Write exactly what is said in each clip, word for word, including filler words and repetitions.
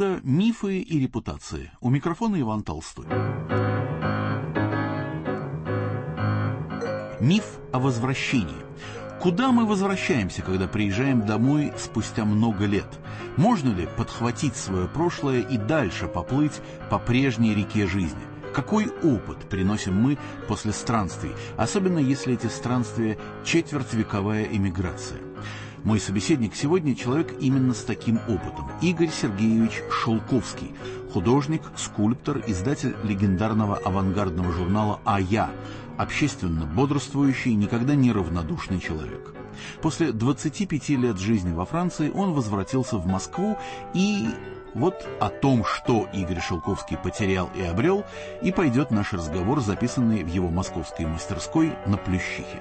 Мифы и репутации. У микрофона Иван Толстой. Миф о возвращении. Куда мы возвращаемся, когда приезжаем домой спустя много лет? Можно ли подхватить свое прошлое и дальше поплыть по прежней реке жизни? Какой опыт приносим мы после странствий, особенно если эти странствия – четвертьвековая эмиграция? Мой собеседник сегодня – человек именно с таким опытом. Игорь Сергеевич Шелковский, художник, скульптор, издатель легендарного авангардного журнала «А я», общественно бодрствующий, никогда не равнодушный человек. После двадцати пяти лет жизни во Франции он возвратился в Москву, и вот о том, что Игорь Шелковский потерял и обрел, и пойдет наш разговор, записанный в его московской мастерской на Плющихе.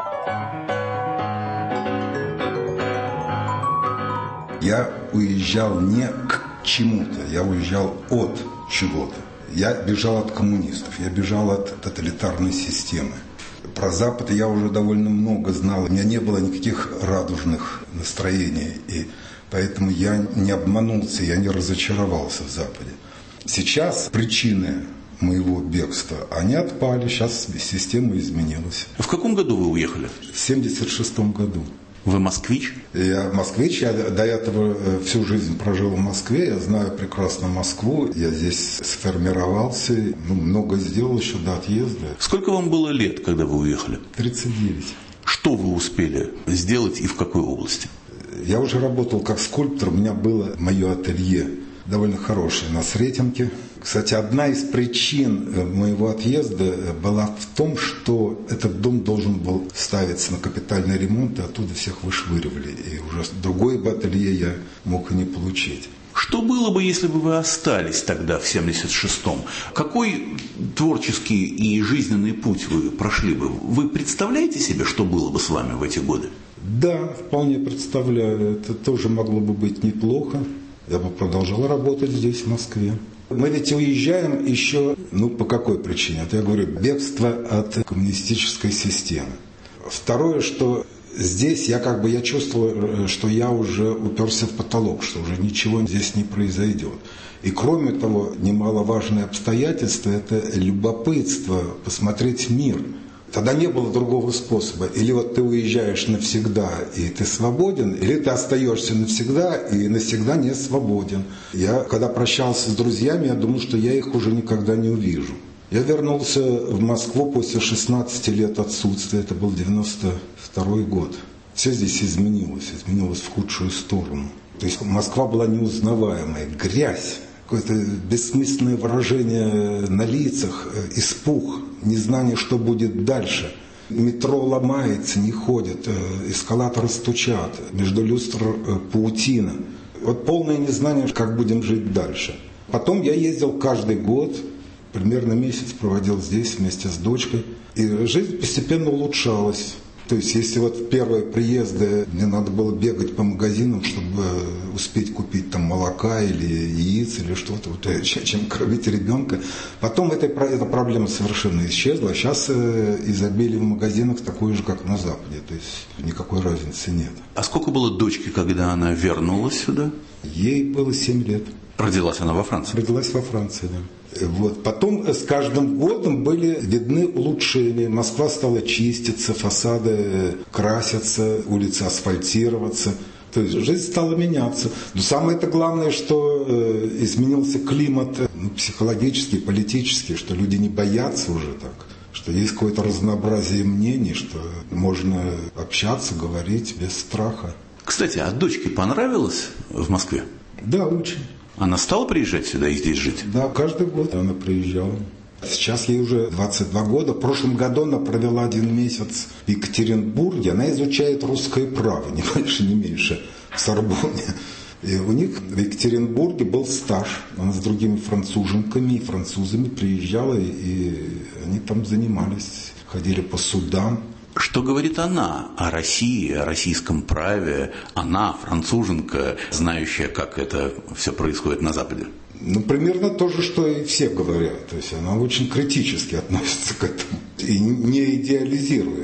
Я уезжал не к чему-то, я уезжал от чего-то. Я бежал от коммунистов, я бежал от тоталитарной системы. Про Запад я уже довольно много знал, у меня не было никаких радужных настроений, и поэтому я не обманулся, я не разочаровался в Западе. Сейчас причины моего бегства, они отпали, сейчас система изменилась. В каком году вы уехали? В семьдесят шестом году. Вы москвич? Я москвич, я до этого всю жизнь прожил в Москве, я знаю прекрасно Москву, я здесь сформировался, ну, много сделал еще до отъезда. Сколько вам было лет, когда вы уехали? тридцать девять. Что вы успели сделать и в какой области? Я уже работал как скульптор, у меня было мое ателье, довольно хорошее, на Сретенке. Кстати, одна из причин моего отъезда была в том, что этот дом должен был ставиться на капитальный ремонт, и оттуда всех вышвыривали. И уже другое бы ателье я мог и не получить. Что было бы, если бы вы остались тогда, в семьдесят шестом? Какой творческий и жизненный путь вы прошли бы? Вы представляете себе, что было бы с вами в эти годы? Да, вполне представляю. Это тоже могло бы быть неплохо. Я бы продолжал работать здесь, в Москве. Мы ведь уезжаем еще, ну, по какой причине? Это я говорю, бегство от коммунистической системы. Второе, что здесь я как бы я чувствовал, что я уже уперся в потолок, что уже ничего здесь не произойдет. И кроме того, немаловажное обстоятельство – это любопытство посмотреть мир. Тогда не было другого способа. Или вот ты уезжаешь навсегда, и ты свободен, или ты остаешься навсегда, и навсегда не свободен. Я, когда прощался с друзьями, я думал, что я их уже никогда не увижу. Я вернулся в Москву после шестнадцати лет отсутствия, это был девяносто второй год. Все здесь изменилось, изменилось в худшую сторону. То есть Москва была неузнаваемая, грязь. Какое-то бессмысленное выражение на лицах, испуг, незнание, что будет дальше. Метро ломается, не ходит, эскалаторы стучат, между люстр паутина. Вот полное незнание, как будем жить дальше. Потом я ездил каждый год, примерно месяц проводил здесь вместе с дочкой, и жизнь постепенно улучшалась. То есть, если вот в первые приезды мне надо было бегать по магазинам, чтобы успеть купить там молока или яиц или что-то, вот, чем кормить ребенка. Потом эта, эта проблема совершенно исчезла, а сейчас изобилие в магазинах такое же, как на Западе. То есть, никакой разницы нет. А сколько было дочке, когда она вернулась сюда? Ей было семь лет. Родилась она во Франции? Родилась во Франции, да. Вот. Потом с каждым годом были видны улучшения. Москва стала чиститься, фасады красятся, улицы асфальтироваться. То есть жизнь стала меняться. Но самое-то главное, что э, изменился климат ну, психологический, политический, что люди не боятся уже так. Что есть какое-то разнообразие мнений, что можно общаться, говорить без страха. Кстати, а дочке понравилось в Москве? Да, очень. Она стала приезжать сюда и здесь жить? Да, каждый год она приезжала. Сейчас ей уже двадцать два года. В прошлом году она провела один месяц в Екатеринбурге. Она изучает русское право, не больше, не меньше, в Сорбонне. И у них в Екатеринбурге был стаж. Она с другими француженками и французами приезжала, и они там занимались, ходили по судам. Что говорит она о России, о российском праве? Она, француженка, знающая, как это все происходит на Западе. Ну, примерно то же, что и все говорят. То есть она очень критически относится к этому и не идеализирует.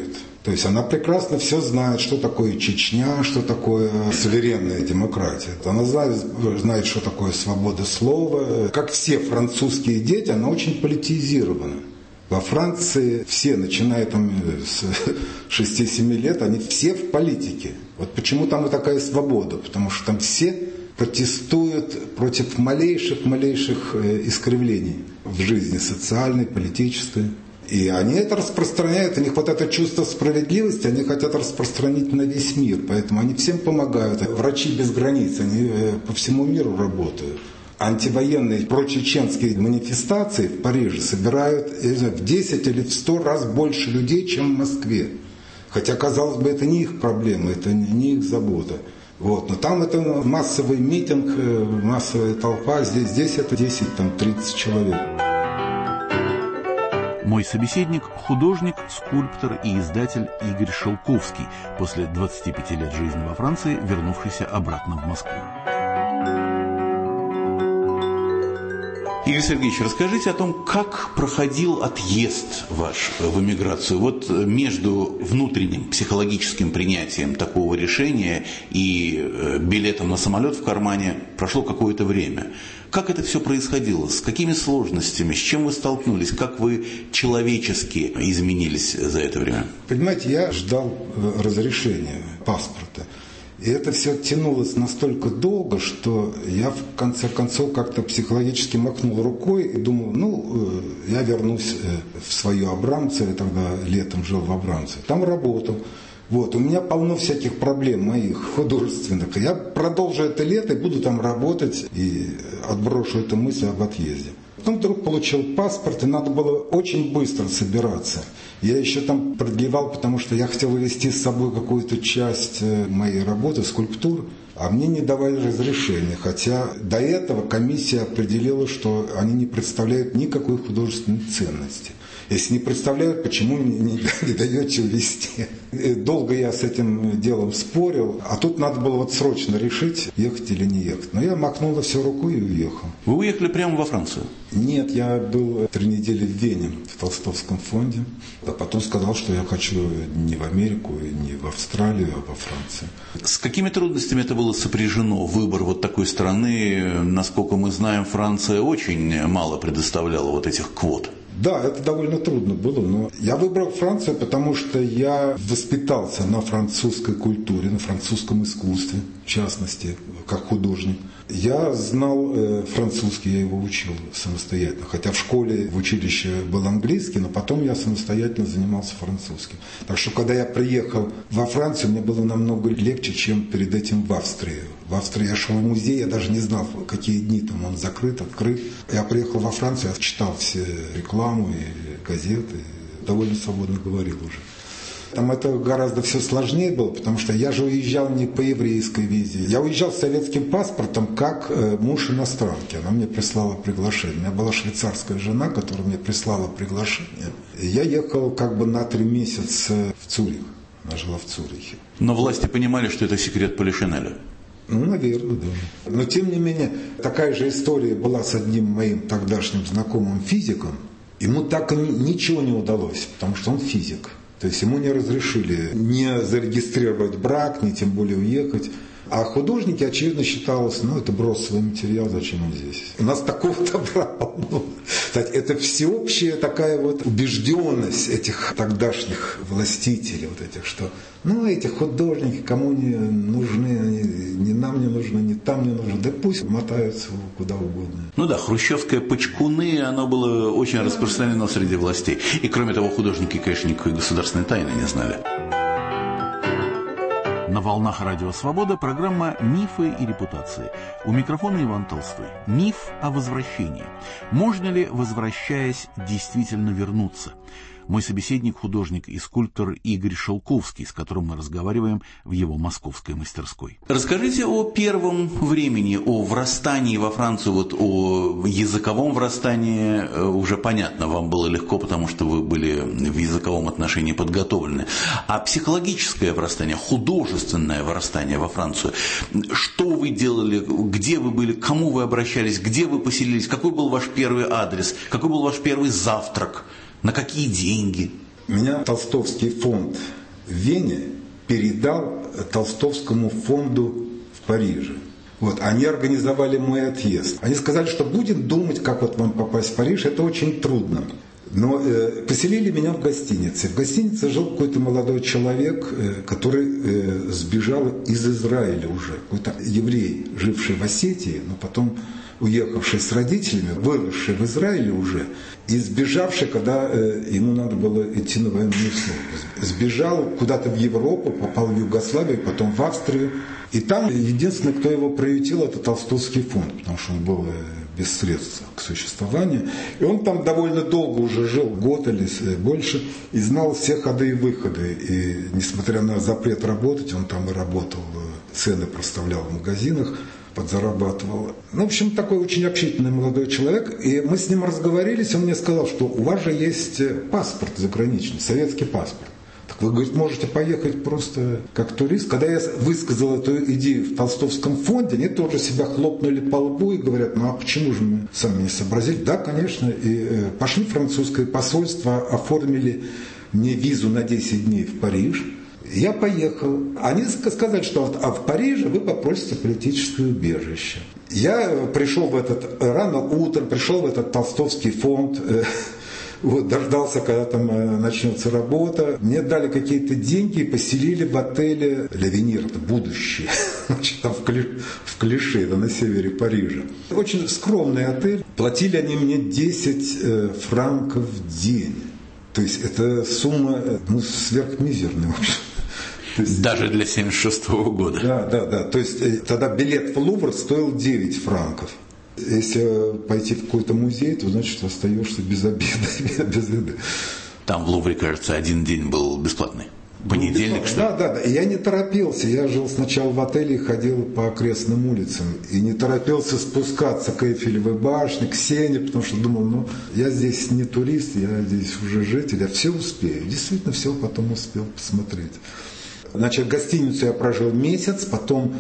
То есть она прекрасно все знает, что такое Чечня, что такое суверенная демократия. Она знает, знает, что такое свобода слова. Как все французские дети, она очень политизирована. Во Франции все, начиная там с шести-семи лет, они все в политике. Вот почему там и такая свобода, потому что там все протестуют против малейших-малейших искривлений в жизни социальной, политической. И они это распространяют, у них вот это чувство справедливости, они хотят распространить на весь мир, поэтому они всем помогают. Врачи без границ, они по всему миру работают. Антивоенные прочеченские манифестации в Париже собирают в десять или в сто раз больше людей, чем в Москве. Хотя, казалось бы, это не их проблема, это не их забота. Вот. Но там это массовый митинг, массовая толпа, здесь, здесь это десять-тридцать человек. Мой собеседник – художник, скульптор и издатель Игорь Шелковский, после двадцати пяти лет жизни во Франции, вернувшийся обратно в Москву. Игорь Сергеевич, расскажите о том, как проходил отъезд ваш в эмиграцию. Вот между внутренним психологическим принятием такого решения и билетом на самолет в кармане прошло какое-то время. Как это все происходило? С какими сложностями? С чем вы столкнулись? Как вы человечески изменились за это время? Понимаете, я ждал разрешения паспорта. И это все тянулось настолько долго, что я в конце концов как-то психологически махнул рукой и думал, ну, я вернусь в свое Абрамцево, я тогда летом жил в Абрамцеве, там работал. Вот, у меня полно всяких проблем моих художественных. Я продолжу это лето и буду там работать и отброшу эту мысль об отъезде. Потом вдруг получил паспорт, и надо было очень быстро собираться. Я еще там продлевал, потому что я хотел увезти с собой какую-то часть моей работы, скульптур, а мне не давали разрешения. Хотя до этого комиссия определила, что они не представляют никакой художественной ценности. Если не представляют, почему не, не, не даете увезти? Долго я с этим делом спорил, а тут надо было вот срочно решить, ехать или не ехать. Но я махнул все рукой и уехал. Вы уехали прямо во Францию? Нет, я был три недели в Вене, в Толстовском фонде. А потом сказал, что я хочу не в Америку, не в Австралию, а во Францию. С какими трудностями это было сопряжено? Выбор вот такой страны, насколько мы знаем, Франция очень мало предоставляла вот этих квот. Да, это довольно трудно было, но я выбрал Францию, потому что я воспитался на французской культуре, на французском искусстве, в частности, как художник. Я знал э, французский, я его учил самостоятельно, хотя в школе, в училище был английский, но потом я самостоятельно занимался французским. Так что, когда я приехал во Францию, мне было намного легче, чем перед этим в Австрии. В Австрии я шел в музей, я даже не знал, какие дни там он закрыт, открыт. Я приехал во Францию, я читал все рекламу и газеты, довольно свободно говорил уже. Там это гораздо все сложнее было, потому что я же уезжал не по еврейской визе. Я уезжал с советским паспортом как муж иностранки. Она мне прислала приглашение. У меня была швейцарская жена, которая мне прислала приглашение. И я ехал как бы на три месяца в Цюрих. Она жила в Цюрихе. Но власти понимали, что это секрет Полишинеля? Ну, наверное, да. Но, тем не менее, такая же история была с одним моим тогдашним знакомым физиком. Ему так и ничего не удалось, потому что он физик. То есть ему не разрешили не зарегистрировать брак, ни тем более уехать. А художники, очевидно, считалось, ну, это бросовый материал, зачем он здесь? У нас такого добра полно. Это всеобщая такая вот убежденность этих тогдашних властителей, вот этих, что, ну, эти художники, кому не нужны, они, ни нам не нужны, ни там не нужны, да пусть мотаются куда угодно. Ну да, хрущевское почкуны, оно было очень распространено среди властей. И кроме того, художники, конечно, никакой государственной тайны не знали. На волнах Радио Свобода программа «Мифы и репутации». У микрофона Иван Толстой. Миф о возвращении. Можно ли, возвращаясь, действительно вернуться? Мой собеседник – художник и скульптор Игорь Шелковский, с которым мы разговариваем в его московской мастерской. Расскажите о первом времени, о врастании во Францию, вот о языковом врастании уже понятно, вам было легко, потому что вы были в языковом отношении подготовлены. А психологическое врастание, художественное врастание во Францию, что вы делали, где вы были, к кому вы обращались, где вы поселились, какой был ваш первый адрес, какой был ваш первый завтрак? На какие деньги? Меня Толстовский фонд в Вене передал Толстовскому фонду в Париже. Вот, они организовали мой отъезд. Они сказали, что будем думать, как вот вам попасть в Париж, это очень трудно. Но э, поселили меня в гостинице. В гостинице жил какой-то молодой человек, э, который э, сбежал из Израиля уже. Какой-то еврей, живший в Осетии, но потом уехавший с родителями, выросший в Израиле уже, и сбежавший, когда э, ему надо было идти на военную службу. Сбежал куда-то в Европу, попал в Югославию, потом в Австрию. И там единственный, кто его приютил, это Толстовский фонд, потому что он был без средств к существованию. И он там довольно долго уже жил, год или больше, и знал все ходы и выходы. И несмотря на запрет работать, он там и работал, цены проставлял в магазинах, подзарабатывал. Ну, в общем, такой очень общительный молодой человек. И мы с ним разговорились, он мне сказал, что у вас же есть паспорт заграничный, советский паспорт. Так вы, говорит, можете поехать просто как турист. Когда я высказал эту идею в Толстовском фонде, они тоже себя хлопнули по лбу и говорят, ну а почему же мы сами не сообразили? Да, конечно. И пошли в французское посольство, оформили мне визу на десять дней в Париж. Я поехал. Они сказали, что а в Париже вы попросите политическое убежище. Я пришел в этот, рано утром, пришел в этот Толстовский фонд, вот, дождался, когда там э, начнется работа. Мне дали какие-то деньги и поселили в отеле «Ля Венир», это будущее, значит, там в, Кли, в Клише, это на севере Парижа. Очень скромный отель. Платили они мне десять э, франков в день. То есть это сумма ну, сверхмизерная, в общем. Есть, даже для семьдесят шестого года. Да, да, да. То есть э, тогда билет в Лувр стоил девять франков. Если пойти в какой-то музей, то значит остаешься без обеда, без еды. Там в Лувре, кажется, один день был бесплатный. Понедельник, что ли? Да, да, да. И я не торопился. Я жил сначала в отеле и ходил по окрестным улицам. И не торопился спускаться к Эйфелевой башне, к Сене, потому что думал, ну, я здесь не турист, я здесь уже житель, я все успею. Действительно, все потом успел посмотреть. Значит, в гостиницу я прожил месяц, потом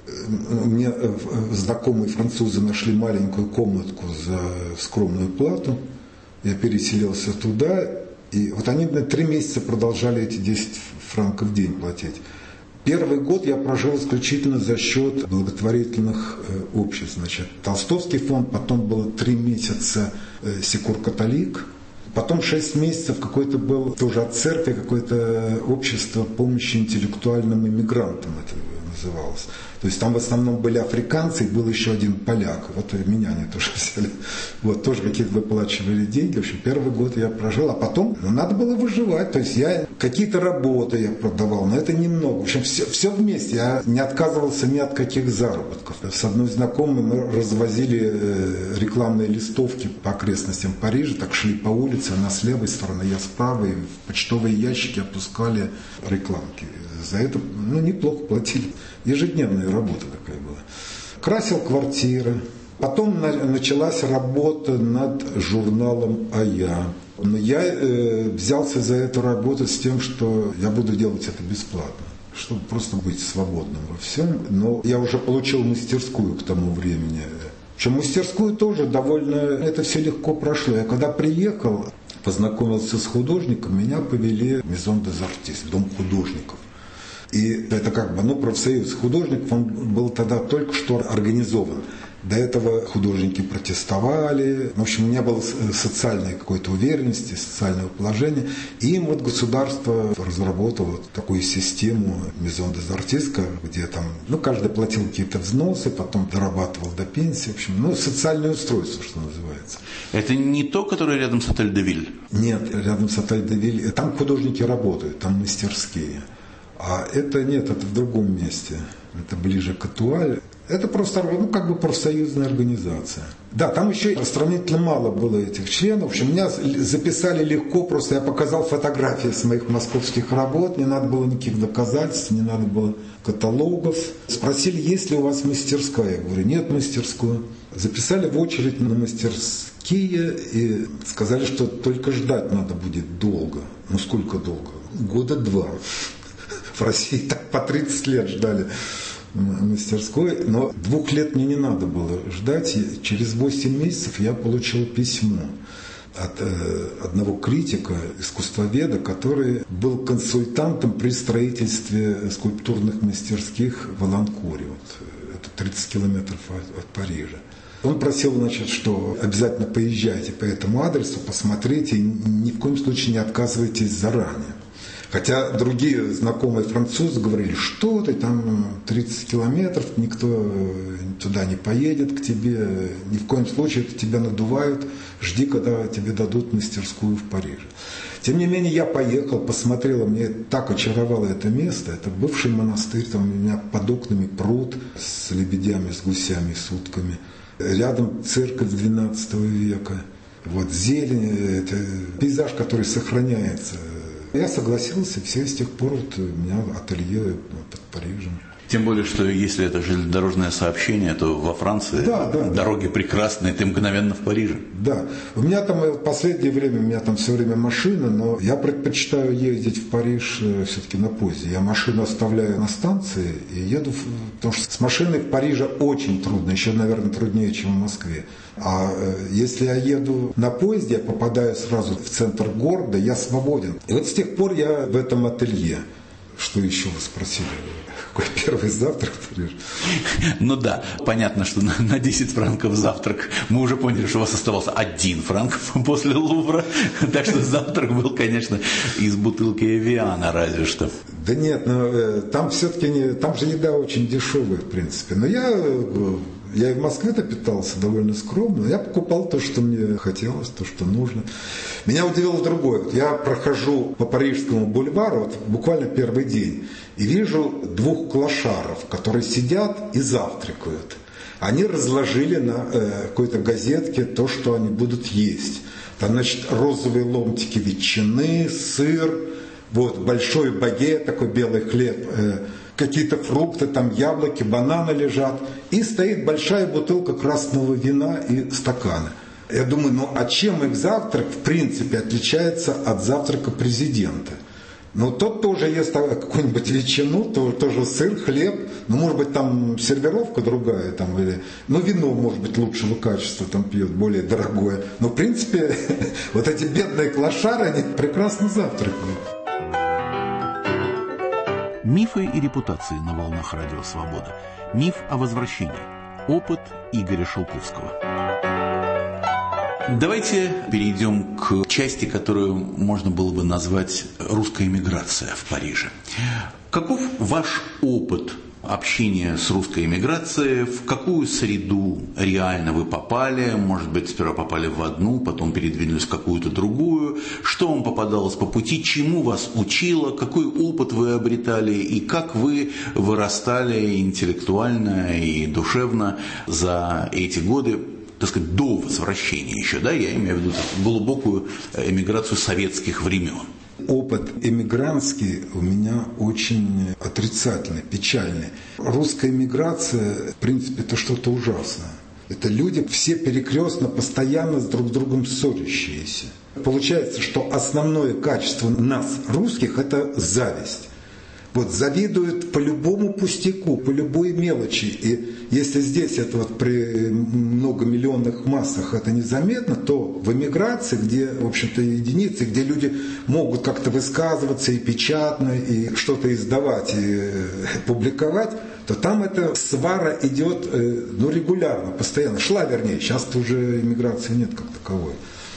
мне знакомые французы нашли маленькую комнатку за скромную плату. Я переселился туда. И вот они на три месяца продолжали эти десять франков в день платить. Первый год я прожил исключительно за счет благотворительных обществ. Значит, Толстовский фонд, потом было три месяца Секур Католик. Потом шесть месяцев какой-то был тоже от церкви, какое-то общество помощи интеллектуальным иммигрантам, это называлось. То есть там в основном были африканцы, и был еще один поляк. Вот и меня они тоже взяли. Вот, тоже какие-то выплачивали деньги. В общем, первый год я прожил, а потом ну, надо было выживать. То есть я какие-то работы я продавал, но это немного. В общем, все, все вместе. Я не отказывался ни от каких заработков. С одной знакомой мы развозили рекламные листовки по окрестностям Парижа, так шли по улице, она с левой стороны, я с правой, в почтовые ящики опускали рекламки. За это ну, неплохо платили. Ежедневная работа такая была. Красил квартиры. Потом на, началась работа над журналом «А я». Но я э, взялся за эту работу с тем, что я буду делать это бесплатно, чтобы просто быть свободным во всем. Но я уже получил мастерскую к тому времени. Причем мастерскую тоже довольно, это все легко прошло. Я когда приехал, познакомился с художником, меня повели в Maison des Artistes, дом художников. И это как бы, ну, профсоюз художников, он был тогда только что организован. До этого художники протестовали. В общем, не было социальной какой-то уверенности, социального положения. И им вот государство разработало такую систему Maison des Artistes, где там, ну, каждый платил какие-то взносы, потом дорабатывал до пенсии. В общем, ну, социальное устройство, что называется. Это не то, которое рядом с Отель де Виль? Нет, рядом с Отель де Виль. Там художники работают, там мастерские. А это нет, это в другом месте. Это ближе к Атуаль. Это просто, ну, как бы профсоюзная организация. Да, там еще сравнительно мало было этих членов. В общем, меня записали легко, просто я показал фотографии с моих московских работ, не надо было никаких доказательств, не надо было каталогов. Спросили, есть ли у вас мастерская. Я говорю, нет мастерской. Записали в очередь на мастерские и сказали, что только ждать надо будет долго. Ну, сколько долго? Года два. В России так по тридцать лет ждали мастерской, но двух лет мне не надо было ждать. И через восемь месяцев я получил письмо от э, одного критика, искусствоведа, который был консультантом при строительстве скульптурных мастерских в Аланкуре. Вот, это тридцать километров от, от Парижа. Он просил, значит, что обязательно поезжайте по этому адресу, посмотрите, и ни в коем случае не отказывайтесь заранее. Хотя другие знакомые французы говорили, что ты там тридцать километров, никто туда не поедет к тебе, ни в коем случае это тебя надувают, жди, когда тебе дадут мастерскую в Париже. Тем не менее, я поехал, посмотрел, мне так очаровало это место, это бывший монастырь, там у меня под окнами пруд с лебедями, с гусями, с утками, рядом церковь двенадцатого века, вот зелень, это пейзаж, который сохраняется. Я согласился, все, с тех пор вот у меня ателье под Парижем. Тем более, что если это железнодорожное сообщение, то во Франции да, да, дороги да. прекрасные, ты мгновенно в Париже. Да. У меня там в последнее время, у меня там все время машина, но я предпочитаю ездить в Париж все-таки на поезде. Я машину оставляю на станции и еду, потому что с машиной в Париже очень трудно, еще, наверное, труднее, чем в Москве. А если я еду на поезде, я попадаю сразу в центр города, я свободен. И вот с тех пор я в этом ателье. Что еще вы спросили? Какой первый завтрак в Париже? Ну да, понятно, что на, на десять франков завтрак. Мы уже поняли, что у вас оставался один франк после Лувра. Так что завтрак был, конечно, из бутылки Эвиана разве что. Да нет, но там все-таки не, там же еда очень дешевая, в принципе. Но я, я и в Москве-то питался довольно скромно. Я покупал то, что мне хотелось, то, что нужно. Меня удивило другое. Вот я прохожу по Парижскому бульвару, вот буквально первый день, и вижу двух клошаров, которые сидят и завтракают. Они разложили на э, какой-то газетке то, что они будут есть. Там, значит, розовые ломтики ветчины, сыр, вот, большой багет, такой белый хлеб, э, какие-то фрукты, там яблоки, бананы лежат. И стоит большая бутылка красного вина и стаканы. Я думаю, ну а чем их завтрак в принципе отличается от завтрака президента? Ну тот тоже ест какую-нибудь ветчину, то, тоже сыр, хлеб, ну может быть там сервировка другая, там, или, ну вино может быть лучшего качества там пьет, более дорогое. Но в принципе вот эти бедные клошары, они прекрасно завтракают. Мифы и репутации на волнах Радио Свобода. Миф о возвращении. Опыт Игоря Шелковского. Давайте перейдем к части, которую можно было бы назвать русская эмиграция в Париже. Каков ваш опыт общения с русской эмиграцией? В какую среду реально вы попали? Может быть, сперва попали в одну, потом передвинулись в какую-то другую? Что вам попадалось по пути? Чему вас учило? Какой опыт вы обретали? И как вы вырастали интеллектуально и душевно за эти годы? Так сказать, до возвращения еще, да, я имею в виду глубокую эмиграцию советских времен. Опыт эмигрантский у меня очень отрицательный, печальный. Русская эмиграция, в принципе, это что-то ужасное. Это люди все перекрестно, постоянно с друг с другом ссорящиеся. Получается, что основное качество нас, русских, это зависть. Вот завидуют по любому пустяку, по любой мелочи. И если здесь это вот при многомиллионных массах это незаметно, то в эмиграции, где, в общем-то, единицы, где люди могут как-то высказываться и печатно, и что-то издавать, и публиковать, то там эта свара идет ну, регулярно, постоянно. Шла, вернее, сейчас-то уже эмиграции нет как таковой.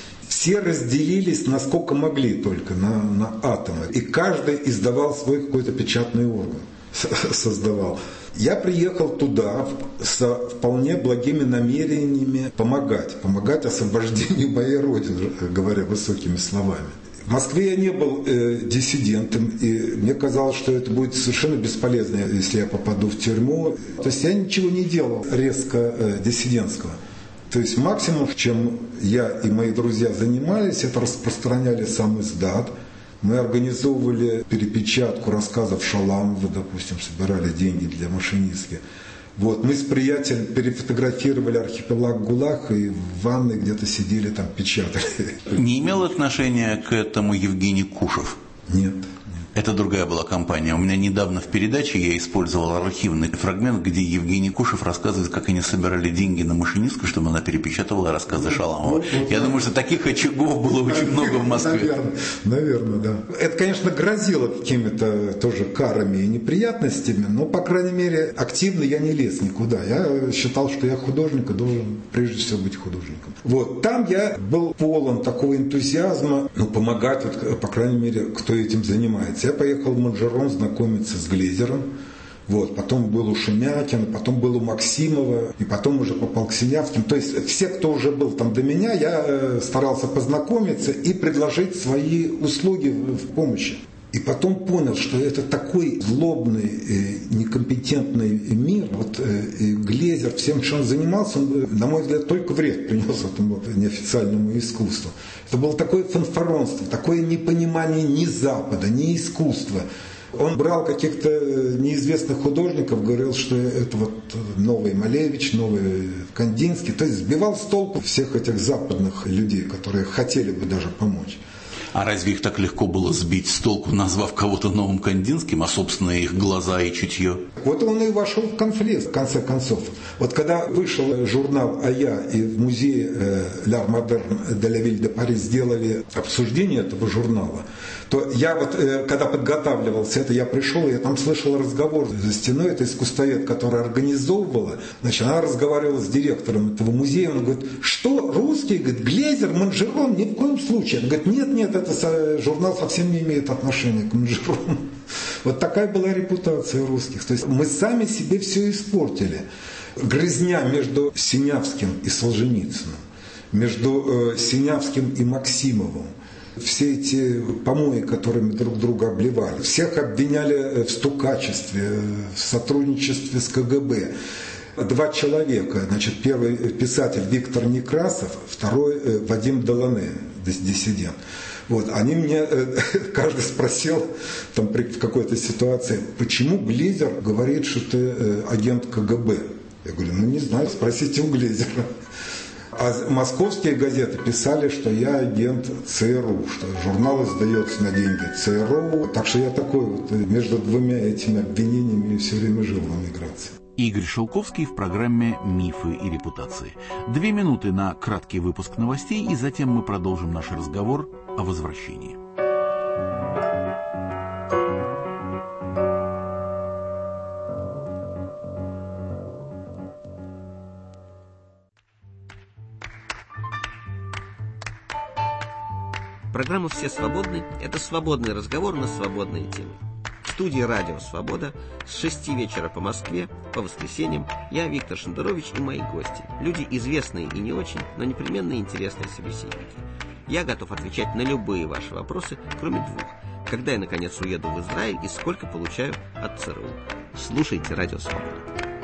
Все разделились, насколько могли только, на, на атомы. И каждый издавал свой какой-то печатный орган, создавал. Я приехал туда со вполне благими намерениями помогать. Помогать освобождению моей родины, говоря высокими словами. В Москве я не был э, диссидентом, и мне казалось, что это будет совершенно бесполезно, если я попаду в тюрьму. То есть я ничего не делал резко э, диссидентского. То есть максимум, чем я и мои друзья занимались, это распространяли сам издат. Мы организовывали перепечатку рассказов Шаламова, допустим, собирали деньги для машинистки. Вот. Мы с приятелем перефотографировали архипелаг ГУЛАГ и в ванной где-то сидели там, печатали. Не имел отношения к этому Евгений Кушев? Нет. Нет. Это другая была компания. У меня недавно в передаче я использовал архивный фрагмент, где Евгений Кушев рассказывает, как они собирали деньги на машинистку, чтобы она перепечатывала рассказы Шаламова. Вот, вот, я да. думаю, что таких очагов было очень много в Москве. Наверное, наверное, да. Это, конечно, грозило какими-то тоже карами и неприятностями, но, по крайней мере, активно я не лез никуда. Я считал, что я художник и должен прежде всего быть художником. Вот. Там я был полон такого энтузиазма, ну, помогать, вот, по крайней мере, кто этим занимается. Я поехал в Манжерон знакомиться с Глейзером. Вот, потом был у Шемякина, потом был у Максимова, и потом уже попал к Синявским. То есть все, кто уже был там до меня, я старался познакомиться и предложить свои услуги в помощи. И потом понял, что это такой злобный, некомпетентный мир. Вот Глейзер всем, чем он занимался, он, на мой взгляд, только вред принес этому неофициальному искусству. Это было такое фанфаронство, такое непонимание ни Запада, ни искусства. Он брал каких-то неизвестных художников, говорил, что это вот новый Малевич, новый Кандинский. То есть сбивал с толку всех этих западных людей, которые хотели бы даже помочь. А разве их так легко было сбить с толку, назвав кого-то новым Кандинским, а собственно их глаза и чутье? Вот он и вошел в конфликт, в конце концов. Вот когда вышел журнал «А я» и в музее «L'Art Moderne de la Ville de Paris» сделали обсуждение этого журнала, то я вот, когда подготавливался это, я пришел, и я там слышал разговор за стеной, это искусствовед, которая организовывала, значит, она разговаривала с директором этого музея, он говорит, что русский, говорит, Глейзер, Манжерон, ни в коем случае. Он говорит, нет, нет, это журнал совсем не имеет отношения к Манжерону. Вот такая была репутация русских. То есть мы сами себе все испортили. Грызня между Синявским и Солженицыным, между Синявским и Максимовым, все эти помои, которыми друг друга обливали, всех обвиняли в стукачестве, в сотрудничестве с ка гэ бэ. Два человека, значит, первый писатель Виктор Некрасов, второй Вадим Делане, диссидент. Вот, они мне, каждый спросил там, в какой-то ситуации, почему Глейзер говорит, что ты агент ка гэ бэ? Я говорю, ну не знаю, спросите у Глейзера. А московские газеты писали, что я агент цэ эр у, что журнал издается на деньги цэ эр у. Так что я такой вот между двумя этими обвинениями все время жил в эмиграции. Игорь Шелковский в программе «Мифы и репутации». Две минуты на краткий выпуск новостей, и затем мы продолжим наш разговор о возвращении. Программа «Все свободны» – это свободный разговор на свободные темы. В студии «Радио Свобода» с шести вечера по Москве, по воскресеньям, я, Виктор Шендерович, и мои гости. Люди известные и не очень, но непременно интересные собеседники. Я готов отвечать на любые ваши вопросы, кроме двух. Когда я, наконец, уеду в Израиль и сколько получаю от цэ эр у. Слушайте «Радио Свобода».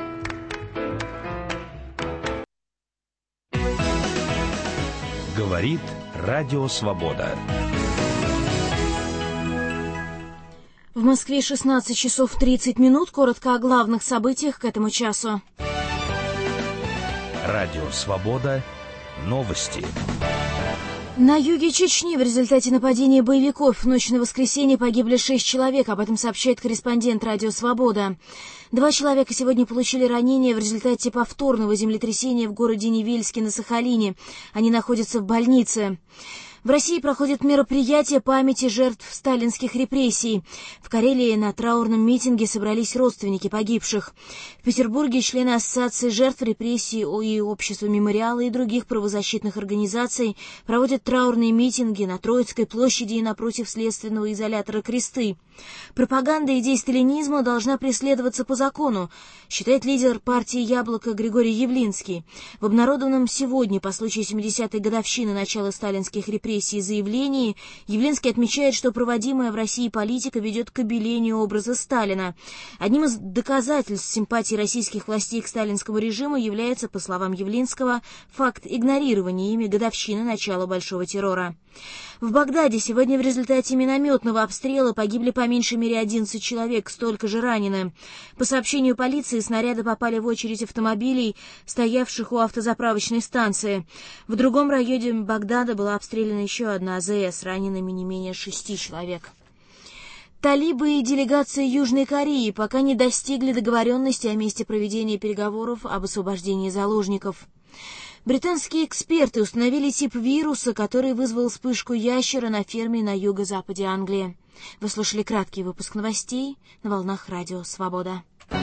Говорит Радио Свобода. В Москве шестнадцать часов тридцать минут. Коротко о главных событиях к этому часу. Радио Свобода. Новости. На юге Чечни в результате нападения боевиков в ночь на воскресенье погибли шесть человек. Об этом сообщает корреспондент «Радио Свобода». Два человека сегодня получили ранения в результате повторного землетрясения в городе Невельске на Сахалине. Они находятся в больнице. В России проходит мероприятие памяти жертв сталинских репрессий. В Карелии на траурном митинге собрались родственники погибших. В Петербурге члены Ассоциации жертв репрессий и Общества мемориала и других правозащитных организаций проводят траурные митинги на Троицкой площади и напротив следственного изолятора «Кресты». Пропаганда идей сталинизма должна преследоваться по закону, считает лидер партии «Яблоко» Григорий Явлинский. В обнародованном сегодня по случаю семидесятой годовщины начала сталинских репрессий заявлении Явлинский отмечает, что проводимая в России политика ведет к обелению образа Сталина. Одним из доказательств симпатии российских властей к сталинскому режиму является, по словам Явлинского, факт игнорирования ими годовщины начала Большого террора. В Багдаде сегодня в результате минометного обстрела погибли по меньшей мере одиннадцать человек, столько же ранены. По сообщению полиции, снаряды попали в очередь автомобилей, стоявших у автозаправочной станции. В другом районе Багдада была обстреляна еще одна а зэ эс, ранеными не менее шести человек. Талибы и делегация Южной Кореи пока не достигли договоренности о месте проведения переговоров об освобождении заложников. Британские эксперты установили тип вируса, который вызвал вспышку ящера на ферме на юго-западе Англии. Вы слушали краткий выпуск новостей на волнах Радио Свобода.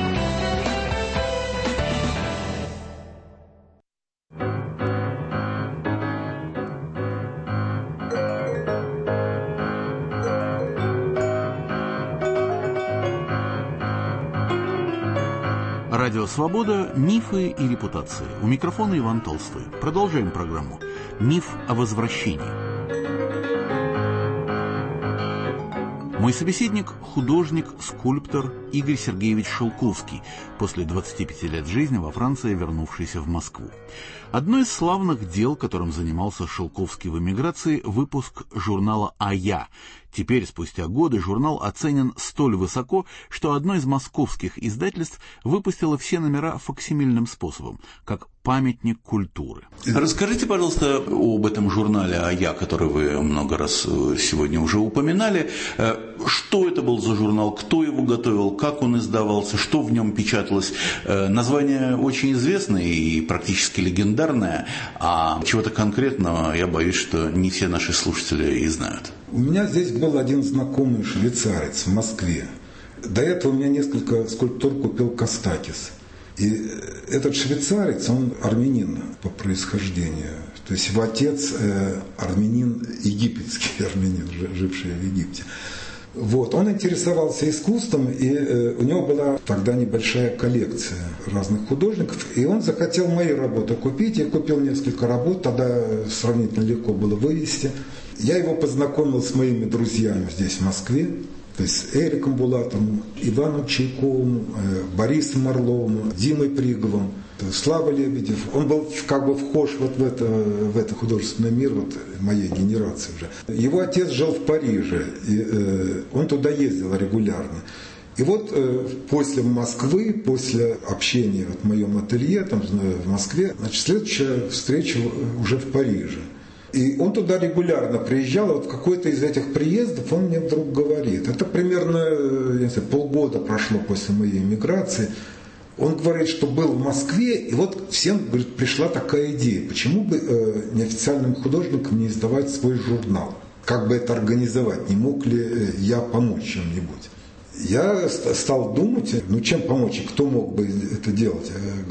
Радио «Свобода. Мифы и репутации». У микрофона Иван Толстой. Продолжаем программу. Миф о возвращении. Мой собеседник – художник, скульптор Игорь Сергеевич Шелковский, после двадцати пяти лет жизни во Франции, вернувшийся в Москву. Одно из славных дел, которым занимался Шелковский в эмиграции – выпуск журнала «А я». Теперь, спустя годы, журнал оценен столь высоко, что одно из московских издательств выпустило все номера факсимильным способом, как памятник культуры. Расскажите, пожалуйста, об этом журнале «А я», который вы много раз сегодня уже упоминали. Что это был за журнал, кто его готовил, как он издавался, что в нем печаталось? Название очень известное и практически легендарное, а чего-то конкретного, я боюсь, что не все наши слушатели и знают. У меня здесь был один знакомый швейцарец в Москве. До этого у меня несколько скульптур купил Костакис. И этот швейцарец, он армянин по происхождению. То есть его отец э, армянин, египетский армянин, живший в Египте. Вот. Он интересовался искусством, и э, у него была тогда небольшая коллекция разных художников. И он захотел мои работы купить. Я купил несколько работ, тогда сравнительно легко было вывести. Я его познакомил с моими друзьями здесь, в Москве, то есть с Эриком Булатовым, Иваном Чайковым, Борисом Орловым, Димой Приговым, Слава Лебедев. Он был как бы вхож вот в, это, в это художественный мир вот, моей генерации уже. Его отец жил в Париже, и э, он туда ездил регулярно. И вот э, после Москвы, после общения вот, в моем ателье там, в Москве, значит, следующая встреча уже в Париже. И он туда регулярно приезжал, и вот в какой-то из этих приездов он мне вдруг говорит, это примерно я не знаю, полгода прошло после моей эмиграции, он говорит, что был в Москве, и вот всем, говорит, пришла такая идея, почему бы э, неофициальным художникам не издавать свой журнал, как бы это организовать, не мог ли э, я помочь чем-нибудь. Я стал думать, ну чем помочь, и кто мог бы это делать.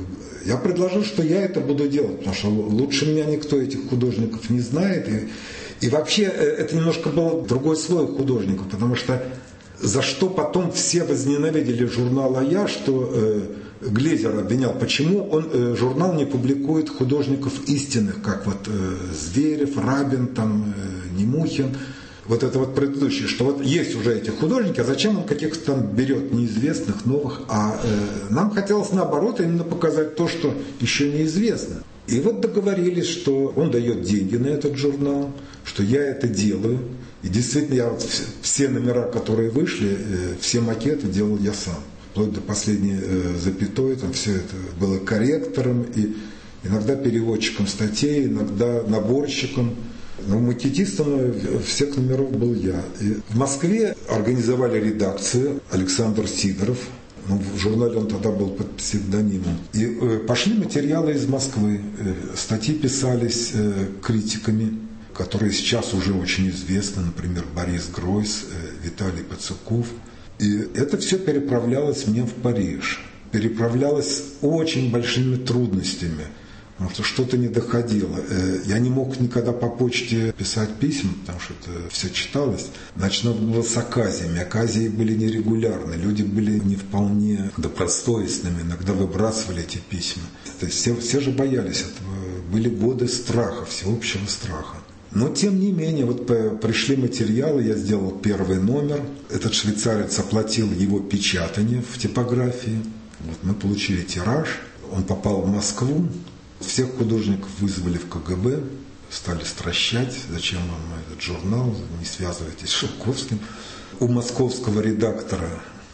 Я предложил, что я это буду делать, потому что лучше меня никто этих художников не знает. И, и вообще это немножко был другой слой художников, потому что за что потом все возненавидели журнал «А я», что э, Глезер обвинял, почему он, э, журнал не публикует художников истинных, как вот э, Зверев, Рабин, там, э, Немухин. Вот это вот предыдущее, что вот есть уже эти художники, а зачем он каких-то там берет неизвестных, новых, а э, нам хотелось наоборот именно показать то, что еще неизвестно. И вот договорились, что он дает деньги на этот журнал, что я это делаю. И действительно, я вот все номера, которые вышли, э, все макеты делал я сам. Вплоть до последней э, запятой, там все это было корректором, и иногда переводчиком статей, иногда наборщиком. Но макетистом всех номеров был я. И в Москве организовали редакцию Александр Сидоров. Ну, в журнале он тогда был под псевдонимом. И э, пошли материалы из Москвы. Э, статьи писались э, критиками, которые сейчас уже очень известны. Например, Борис Гройс, э, Виталий Пацуков. И это все переправлялось мне в Париж. Переправлялось с очень большими трудностями. Потому что что-то не доходило. Я не мог никогда по почте писать письма, потому что это все читалось. Значит, надо было с оказиями. Оказии были нерегулярны. Люди были не вполне добросовестными. Иногда выбрасывали эти письма. То есть все, все же боялись этого. Были годы страха, всеобщего страха. Но, тем не менее, вот пришли материалы, я сделал первый номер. Этот швейцарец оплатил его печатание в типографии. Вот мы получили тираж. Он попал в Москву. Всех художников вызвали в ка гэ бэ, стали стращать, зачем вам этот журнал, не связывайтесь с Шелковским. У московского редактора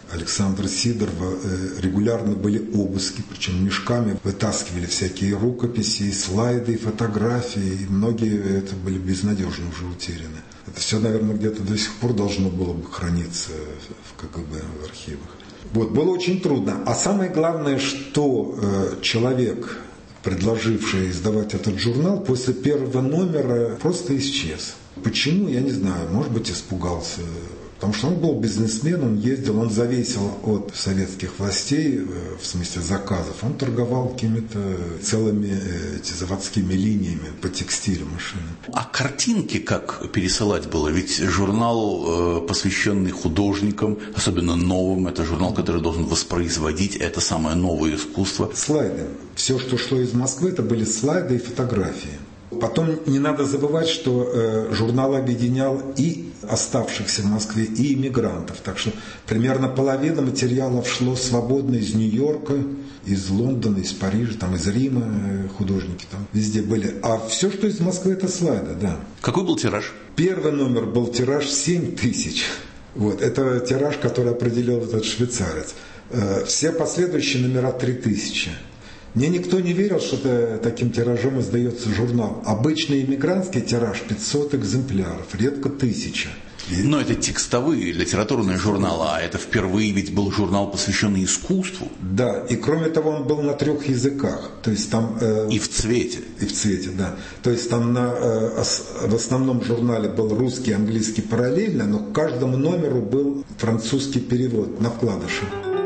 Александра Сидорова регулярно были обыски, причем мешками вытаскивали всякие рукописи, и слайды, и фотографии, и многие это были безнадежно уже утеряны. Это все, наверное, где-то до сих пор должно было бы храниться в КГБ, в архивах. Вот, было очень трудно. А самое главное, что э, человек, предложивший издавать этот журнал, после первого номера просто исчез. Почему, я не знаю, может быть, испугался. Потому что он был бизнесмен, он ездил, он зависел от советских властей, в смысле заказов. Он торговал какими-то целыми эти, заводскими линиями по текстилю машины. А картинки как пересылать было? Ведь журнал, посвященный художникам, особенно новым, это журнал, который должен воспроизводить это самое новое искусство. Слайды. Все, что шло из Москвы, это были слайды и фотографии. Потом не надо забывать, что э, журнал объединял и оставшихся в Москве, и иммигрантов. Так что примерно половина материалов шло свободно из Нью-Йорка, из Лондона, из Парижа, там, из Рима э, художники там везде были. А все, что из Москвы, это слайды, да. Какой был тираж? Первый номер был тираж семь тысяч. Вот, это тираж, который определил этот швейцарец. Э, все последующие номера три тысячи. Мне никто не верил, что это, таким тиражом издается журнал. Обычный иммигрантский тираж пятьсот экземпляров, редко тысяча. Но это текстовые, литературные журналы, а это впервые ведь был журнал, посвященный искусству. Да, и кроме того, он был на трех языках. То есть там, э, и в цвете. И в цвете, да. То есть там на, э, в основном журнале был русский, английский параллельно, но к каждому номеру был французский перевод на вкладыше.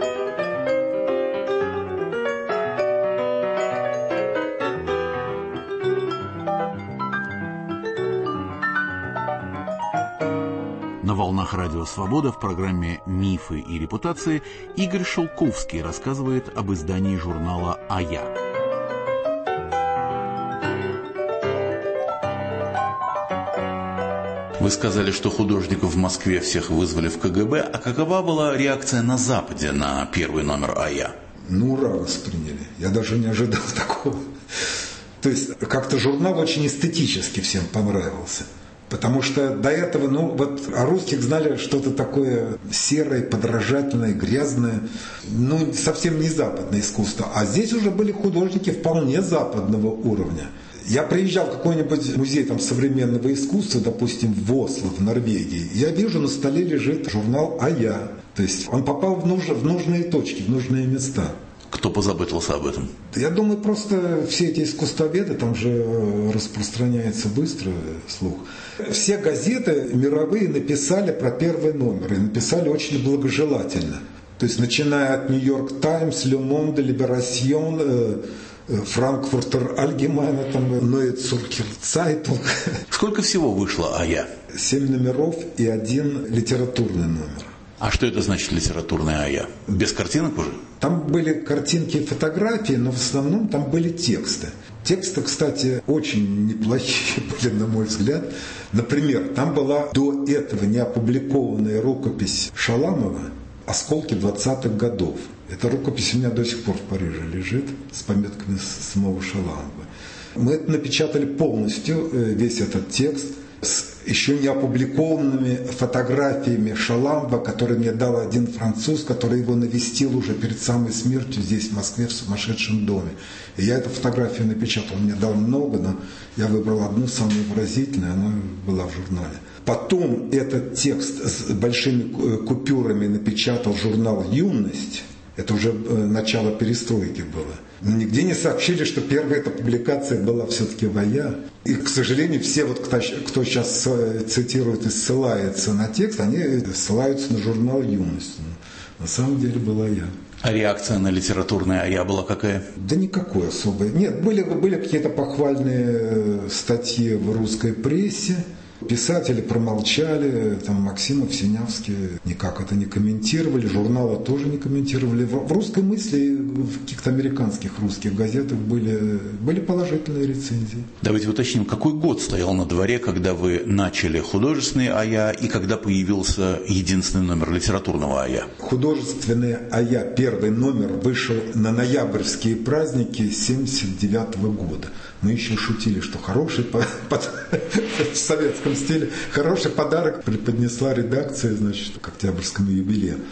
На волнах Радио Свобода в программе «Мифы и репутации» Игорь Шелковский рассказывает об издании журнала «А-Я». Вы сказали, что художников в Москве всех вызвали в КГБ. А какова была реакция на Западе на первый номер «А-Я»? Ну, ура, восприняли. Я даже не ожидал такого. То есть как-то журнал очень эстетически всем понравился. Потому что до этого, ну, вот о русских знали что-то такое серое, подражательное, грязное, ну, совсем не западное искусство. А здесь уже были художники вполне западного уровня. Я приезжал в какой-нибудь музей там, современного искусства, допустим, в Осло, в Норвегии, я вижу, на столе лежит журнал «А-Я». То есть он попал в, нуж... в нужные точки, в нужные места. Кто позаботился об этом? Я думаю, просто все эти искусствоведы, там же распространяется быстро слух. Все газеты мировые написали про первый номер, и написали очень благожелательно. То есть, начиная от «Нью-Йорк Таймс», «Ле Monde», «Либерасьон», «Франкфуртер Альгемайне», «Neue Zürcher Zeitung». Сколько всего вышло «А-Я»? Семь номеров и один литературный номер. А что это значит литературное «А-Я»? Без картинок уже? Там были картинки и фотографии, но в основном там были тексты. Тексты, кстати, очень неплохие были, на мой взгляд. Например, там была до этого неопубликованная рукопись Шаламова «Осколки двадцатых годов». Эта рукопись у меня до сих пор в Париже лежит с пометками самого Шаламова. Мы это напечатали полностью, весь этот текст, с еще не опубликованными фотографиями Шаламова, который мне дал один француз, который его навестил уже перед самой смертью здесь, в Москве, в сумасшедшем доме. И я эту фотографию напечатал. Он мне дал много, но я выбрал одну, самую выразительную, она была в журнале. Потом этот текст с большими купюрами напечатал журнал «Юность». Это уже начало перестройки было. Но нигде не сообщили, что первая эта публикация была все-таки в «А-Я». И, к сожалению, все, вот, кто, кто сейчас цитирует и ссылается на текст, они ссылаются на журнал «Юность». На самом деле была «А-Я». А реакция на литературное «А-Я» была какая? Да никакой особой. Нет, были, были какие-то похвальные статьи в русской прессе. Писатели промолчали, там Максимов, Синявский никак это не комментировали, журналы тоже не комментировали. В, в русской мысли, в каких-то американских русских газетах были, были положительные рецензии. Давайте уточним, какой год стоял на дворе, когда вы начали художественный «А-Я» и когда появился единственный номер литературного «А-Я»? Художественный «А-Я», первый номер, вышел на ноябрьские праздники семьдесят девятого года. Мы еще шутили, что хороший по, по, в советском стиле хороший подарок преподнесла редакция, значит, к октябрьскому юбилею.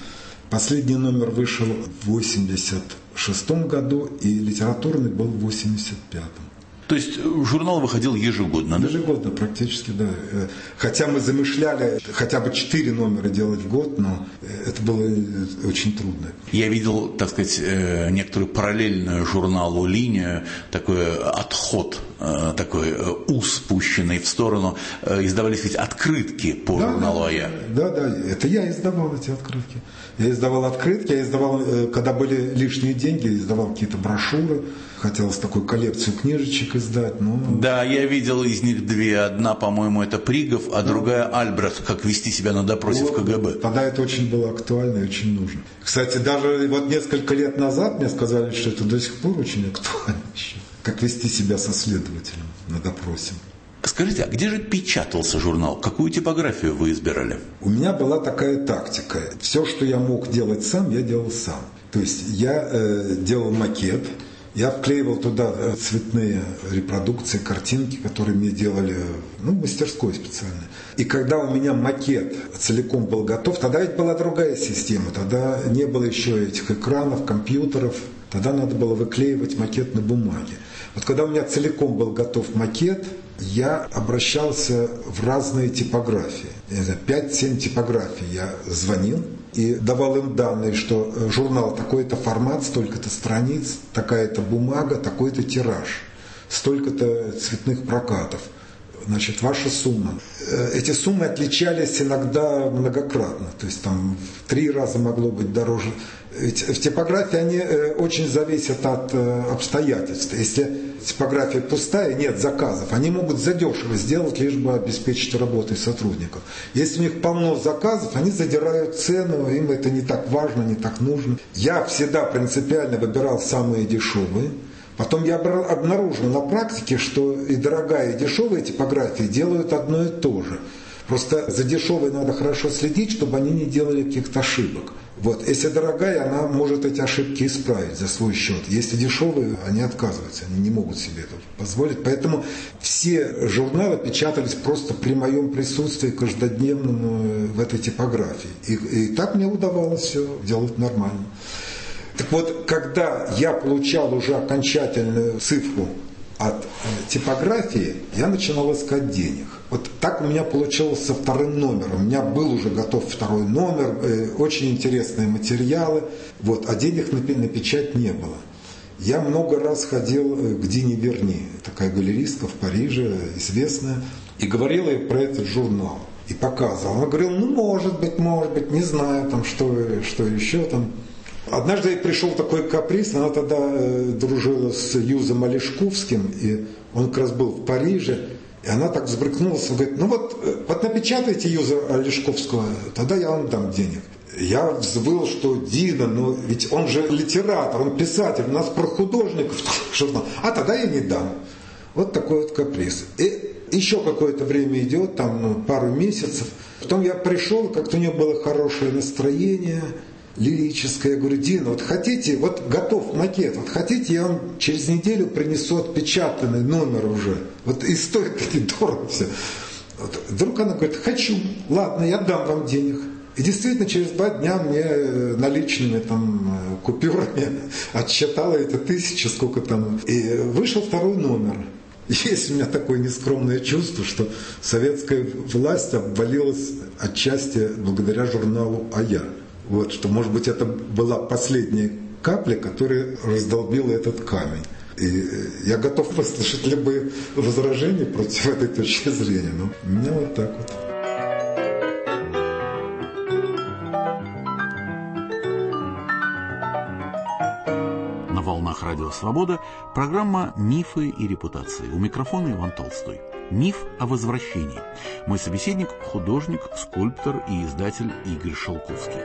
Последний номер вышел в восемьдесят шестом году, и литературный был в восемьдесят пятом. То есть журнал выходил ежегодно, да? Ежегодно практически, да. Хотя мы замышляли хотя бы четыре номера делать в год, но это было очень трудно. Я видел, так сказать, некоторую параллельную журналу линию, такой отход, такой ус, спущенный в сторону. Издавались ведь открытки по да, журналу «А я». Да, да, это я издавал эти открытки. Я издавал открытки, я издавал, когда были лишние деньги, я издавал какие-то брошюры. Хотелось такую коллекцию книжечек издать, но... Да, я видел из них две. Одна, по-моему, это Пригов, а да. другая Альбрехт, как вести себя на допросе вот, в КГБ. Тогда это очень было актуально и очень нужно. Кстати, даже вот несколько лет назад мне сказали, что это до сих пор очень актуально еще. Как вести себя со следователем на допросе. Скажите, а где же печатался журнал? Какую типографию вы избирали? У меня была такая тактика. Все, что я мог делать сам, я делал сам. То есть я э, делал макет. Я вклеивал туда цветные репродукции, картинки, которые мне делали, ну, в мастерской специально. И когда у меня макет целиком был готов, тогда ведь была другая система, тогда не было еще этих экранов, компьютеров, тогда надо было выклеивать макет на бумаге. Вот когда у меня целиком был готов макет, я обращался в разные типографии. пять-семь типографий я звонил и давал им данные, что журнал такой-то формат, столько-то страниц, такая-то бумага, такой-то тираж, столько-то цветных прокатов. Значит, ваша сумма. Эти суммы отличались иногда многократно. То есть там в три раза могло быть дороже. Ведь в типографии они очень зависят от обстоятельств. Если типография пустая, нет заказов, они могут задешево сделать, лишь бы обеспечить работой сотрудников. Если у них полно заказов, они задирают цену, им это не так важно, не так нужно. Я всегда принципиально выбирал самые дешевые. Потом я обнаружил на практике, что и дорогая, и дешевая типографии делают одно и то же. Просто за дешевой надо хорошо следить, чтобы они не делали каких-то ошибок. Вот. Если дорогая, она может эти ошибки исправить за свой счет. Если дешевые, они отказываются, они не могут себе это позволить. Поэтому все журналы печатались просто при моем присутствии каждодневном в этой типографии. И, и так мне удавалось все делать нормально. Так вот, когда я получал уже окончательную цифру от типографии, я начинал искать денег. Вот так у меня получилось со вторым номером. У меня был уже готов второй номер, э, очень интересные материалы, вот, а денег на, на печать не было. Я много раз ходил к Дине Верни, такая галеристка в Париже, известная, и говорил ей про этот журнал. И показывал. Она говорила, ну, может быть, может быть, не знаю, там, что, что еще там. Однажды пришел такой каприз, она тогда э, дружила с Юзом Олешковским, и он как раз был в Париже, и она так взбрыкнулась, и говорит, ну вот, вот напечатайте Юза Олешковского, тогда я вам дам денег. Я взвыл, что Дина, но ведь он же литератор, он писатель, у нас про художников журнал, а тогда я не дам. Вот такой вот каприз. И еще какое-то время идет, там ну, пару месяцев, потом я пришел, как-то у нее было хорошее настроение, лирическое. Я говорю, Дина, вот хотите, вот готов макет, вот хотите, я вам через неделю принесу отпечатанный номер уже. Вот и стоит недорого все. Вот. Вдруг она говорит, хочу, ладно, я дам вам денег. И действительно, через два дня мне наличными там купюрами отсчитала эти тысячи, сколько там. И вышел второй номер. Есть у меня такое нескромное чувство, что советская власть обвалилась отчасти благодаря журналу «А я». Вот, что, может быть, это была последняя капля, которая раздолбила этот камень. И я готов выслушать любые возражения против этой точки зрения. Но у меня вот так вот. На волнах Радио Свобода программа «Мифы и репутации». У микрофона Иван Толстой. Миф о возвращении. Мой собеседник – художник, скульптор и издатель Игорь Шелковский.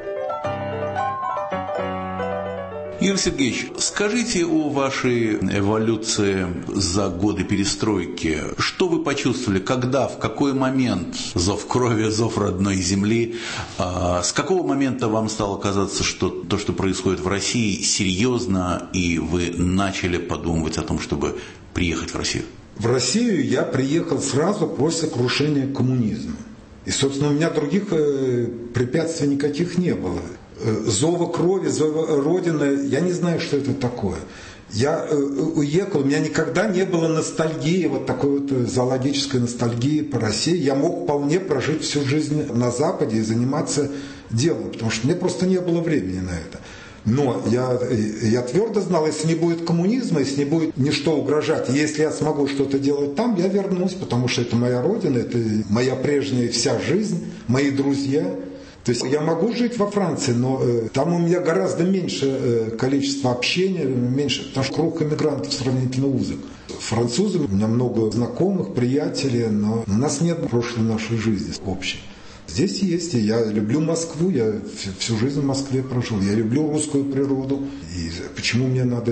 Игорь Сергеевич, скажите о вашей эволюции за годы перестройки. Что вы почувствовали, когда, в какой момент зов крови, зов родной земли, а, с какого момента вам стало казаться, что то, что происходит в России, серьезно, и вы начали подумывать о том, чтобы приехать в Россию? В Россию я приехал сразу после крушения коммунизма. И, собственно, у меня других э, препятствий никаких не было. зова крови, зова Родины. Я не знаю, что это такое. Я уехал, у меня никогда не было ностальгии, вот такой вот зоологической ностальгии по России. Я мог вполне прожить всю жизнь на Западе и заниматься делом, потому что мне просто не было времени на это. Но я, я твердо знал, если не будет коммунизма, если не будет ничто угрожать, если я смогу что-то делать там, я вернусь, потому что это моя родина, это моя прежняя вся жизнь, мои друзья. То есть я могу жить во Франции, но э, там у меня гораздо меньше э, количество общения, меньше, потому что круг иммигрантов сравнительно узок. Французы, у меня много знакомых, приятелей, но у нас нет прошлой нашей жизни общей. Здесь есть, и я люблю Москву, я всю жизнь в Москве прожил, я люблю русскую природу, и почему мне надо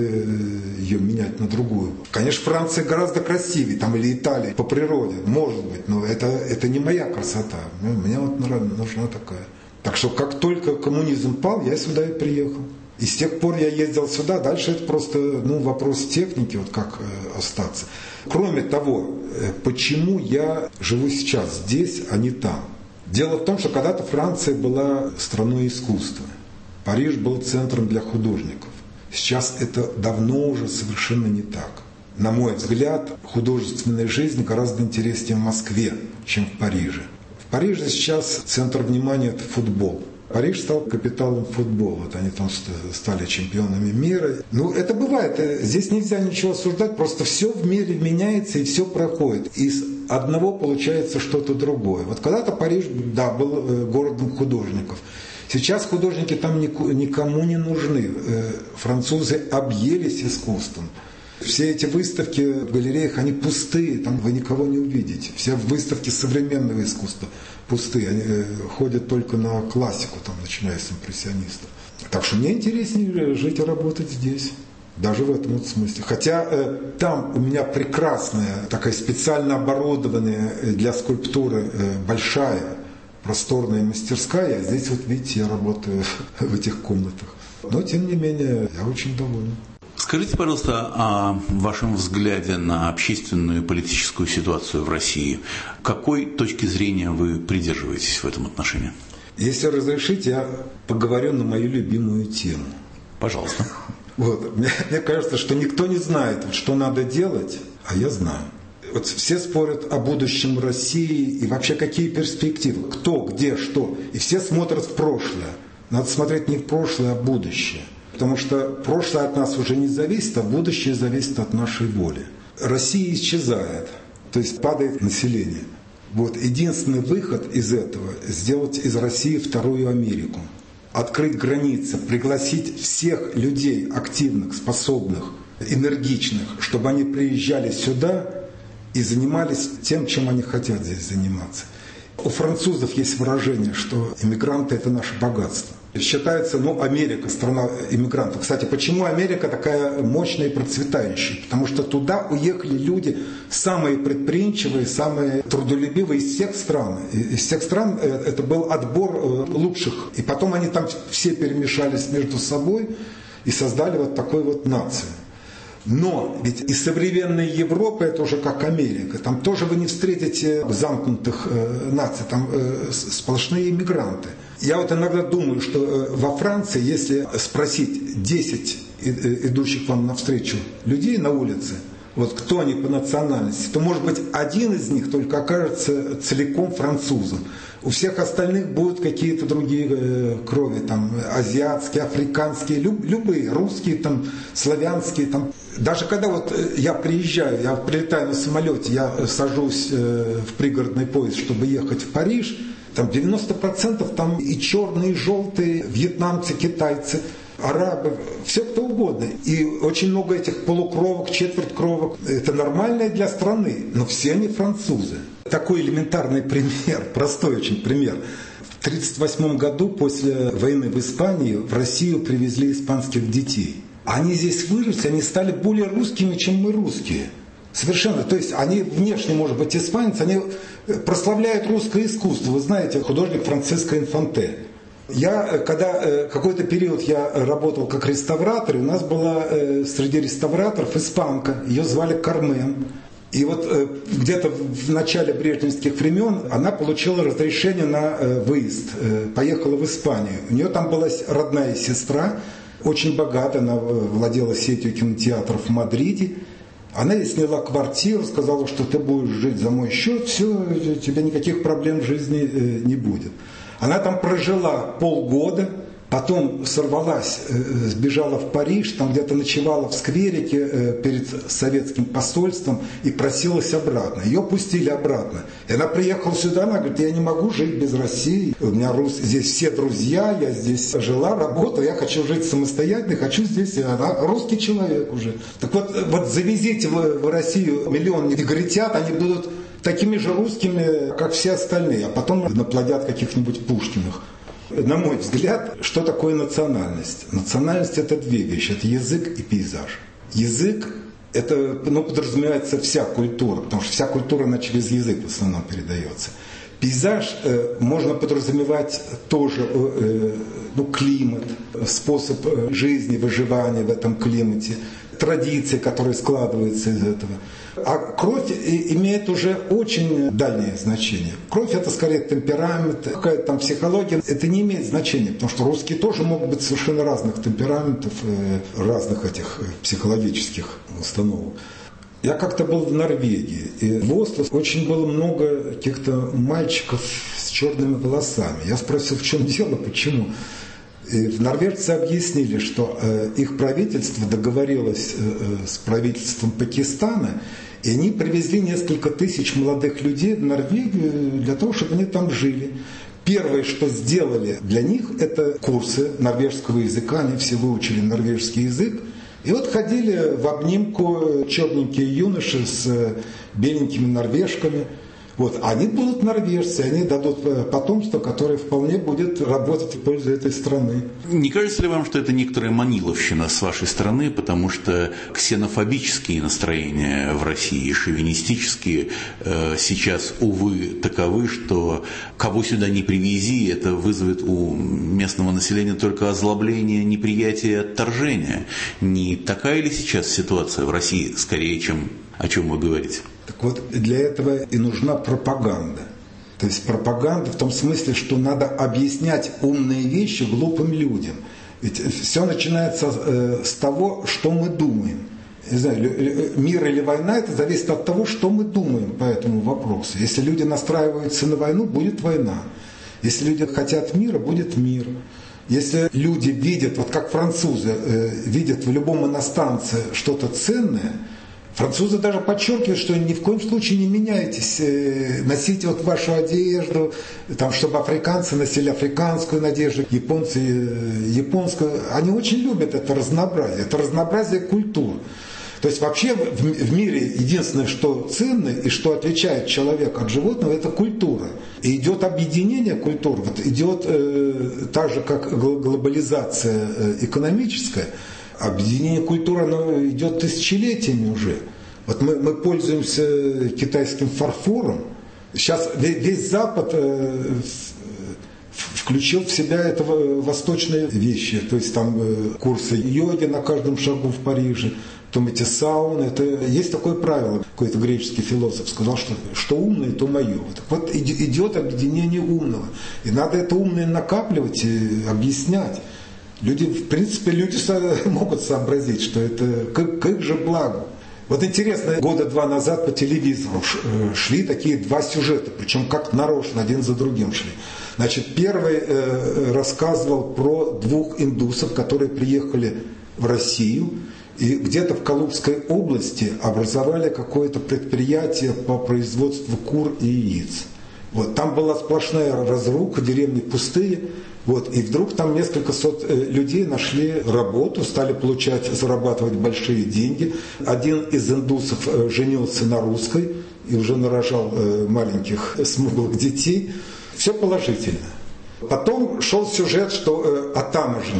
ее менять на другую? Конечно, Франция гораздо красивее, там, или Италия, по природе, может быть, но это, это не моя красота, мне вот нужна такая. Так что как только коммунизм пал, я сюда и приехал. И с тех пор я ездил сюда, дальше это просто ну, вопрос техники, вот как э, остаться. Кроме того, э, почему я живу сейчас здесь, а не там? Дело в том, что когда-то Франция была страной искусства. Париж был центром для художников. Сейчас это давно уже совершенно не так. На мой взгляд, художественная жизнь гораздо интереснее в Москве, чем в Париже. В Париже сейчас центр внимания – это футбол. Париж стал капиталом футбола. Вот они там стали чемпионами мира. Ну, это бывает. Здесь нельзя ничего осуждать. Просто все в мире меняется и все проходит. Из одного получается что-то другое. Вот когда-то Париж, да, был городом художников. Сейчас художники там никому не нужны. Французы объелись искусством. Все эти выставки в галереях, они пустые, там вы никого не увидите. Все выставки современного искусства пустые, они ходят только на классику, там, начиная с импрессионистов. Так что мне интереснее жить и работать здесь, даже в этом вот смысле. Хотя э, там у меня прекрасная, такая специально оборудованная для скульптуры э, большая, просторная мастерская, а здесь вот видите, я работаю в этих комнатах. Но тем не менее, я очень доволен. Скажите, пожалуйста, о вашем взгляде на общественную и политическую ситуацию в России. Какой точки зрения вы придерживаетесь в этом отношении? Если разрешите, я поговорю на мою любимую тему. Пожалуйста. Вот. Мне, мне кажется, что никто не знает, что надо делать, а я знаю. Вот все спорят о будущем России и вообще какие перспективы, кто, где, что. И все смотрят в прошлое. Надо смотреть не в прошлое, а в будущее. Потому что прошлое от нас уже не зависит, а будущее зависит от нашей воли. Россия исчезает, то есть падает население. Вот единственный выход из этого – сделать из России вторую Америку. Открыть границы, пригласить всех людей активных, способных, энергичных, чтобы они приезжали сюда и занимались тем, чем они хотят здесь заниматься. У французов есть выражение, что иммигранты – это наше богатство. Считается, ну, Америка, страна иммигрантов. Кстати, почему Америка такая мощная и процветающая? Потому что туда уехали люди самые предприимчивые, самые трудолюбивые из всех стран. Из всех стран это был отбор лучших. И потом они там все перемешались между собой и создали вот такую вот нацию. Но ведь и современная Европа это уже как Америка. Там тоже вы не встретите замкнутых э, наций, там э, сплошные иммигранты. Я вот иногда думаю, что э, во Франции, если спросить десять идущих вам навстречу людей на улице, вот кто они по национальности, то может быть один из них только окажется целиком французом. У всех остальных будут какие-то другие э, крови, там, азиатские, африканские, люб, любые, русские, там, славянские. Там. Даже когда вот я приезжаю, я прилетаю на самолете, я сажусь э, в пригородный поезд, чтобы ехать в Париж, там девяносто процентов там и черные, и желтые, вьетнамцы, китайцы, арабы, все кто угодно. И очень много этих полукровок, четвертькровок. Это нормально для страны, но все они французы. Такой элементарный пример, простой очень пример. В тридцать восьмом году после войны в Испании в Россию привезли испанских детей. Они здесь выросли, они стали более русскими, чем мы русские. Совершенно. То есть они внешне, может быть, испанцы, они прославляют русское искусство. Вы знаете, художник Франциско Инфанте. Я, когда какой-то период я работал как реставратор, у нас была среди реставраторов испанка, ее звали Кармен. И вот э, где-то в начале брежневских времен она получила разрешение на э, выезд, э, поехала в Испанию. У нее там была родная сестра, очень богатая, она владела сетью кинотеатров в Мадриде. Она ей сняла квартиру, сказала, что ты будешь жить за мой счет, все, у тебя никаких проблем в жизни э, не будет. Она там прожила полгода. Потом сорвалась, сбежала в Париж, там где-то ночевала в скверике перед советским посольством и просилась обратно. Ее пустили обратно. И она приехала сюда, она говорит, я не могу жить без России. У меня здесь все друзья, я здесь жила, работала, я хочу жить самостоятельно, хочу здесь, она русский человек уже. Так вот, вот завезите в, в Россию миллион негритят, они будут такими же русскими, как все остальные, а потом наплодят каких-нибудь Пушкиных. На мой взгляд, что такое национальность? Национальность – это две вещи. Это язык и пейзаж. Язык – это, ну, подразумевается вся культура, потому что вся культура, она через язык в основном передается. Пейзаж э, можно подразумевать тоже э, ну, климат, способ жизни, выживания в этом климате, традиции, которые складываются из этого. А кровь имеет уже очень дальнее значение. Кровь – это скорее темперамент, какая-то там психология. Это не имеет значения, потому что русские тоже могут быть совершенно разных темпераментов, разных этих психологических установок. Я как-то был в Норвегии, и в Осло очень было много каких-то мальчиков с черными волосами. Я спросил, в чем дело, почему? И норвежцы объяснили, что э, их правительство договорилось э, с правительством Пакистана, и они привезли несколько тысяч молодых людей в Норвегию для того, чтобы они там жили. Первое, что сделали для них, это курсы норвежского языка, они все выучили норвежский язык. И вот ходили в обнимку черненькие юноши с беленькими норвежками. Вот. Они будут норвежцы, они дадут потомство, которое вполне будет работать в пользу этой страны. Не кажется ли вам, что это некоторая маниловщина с вашей стороны, потому что ксенофобические настроения в России, шовинистические, э, сейчас, увы, таковы, что кого сюда не привези, это вызовет у местного населения только озлобление, неприятие и отторжение. Не такая ли сейчас ситуация в России, скорее, чем о чем вы говорите? Так вот, для этого и нужна пропаганда. То есть пропаганда в том смысле, что надо объяснять умные вещи глупым людям. Ведь все начинается э, с того, что мы думаем. Не знаю, мир или война, это зависит от того, что мы думаем по этому вопросу. Если люди настраиваются на войну, будет война. Если люди хотят мира, будет мир. Если люди видят, вот как французы э, видят в любом иностранце что-то ценное, французы даже подчеркивают, что ни в коем случае не меняйтесь, носите вот вашу одежду, там, чтобы африканцы носили африканскую одежду, японцы японскую. Они очень любят это разнообразие, это разнообразие культур. То есть вообще в, в мире единственное, что ценно и что отличает человека от животного, это культура. И идет объединение культур, вот идет э, так же, как глобализация э, экономическая. Объединение культуры, оно идет тысячелетиями уже. Вот мы, мы пользуемся китайским фарфором. Сейчас весь, весь Запад э, включил в себя это восточные вещи. То есть там э, курсы йоги на каждом шагу в Париже, потом эти сауны. Это, есть такое правило, какой-то греческий философ сказал, что, что умное, то мое. Вот, вот идет объединение умного. И надо это умное накапливать и объяснять. Люди, в принципе, люди могут сообразить, что это к, к их же благу. Вот интересно, года два назад по телевизору шли такие два сюжета, причем как нарочно, один за другим шли. Значит, первый э, рассказывал про двух индусов, которые приехали в Россию и где-то в Калужской области образовали какое-то предприятие по производству кур и яиц. Вот, там была сплошная разруха, деревни пустые. Вот, и вдруг там несколько сот людей нашли работу, стали получать, зарабатывать большие деньги. Один из индусов женился на русской и уже нарожал маленьких смуглых детей. Все положительно. Потом шел сюжет, что о таможне.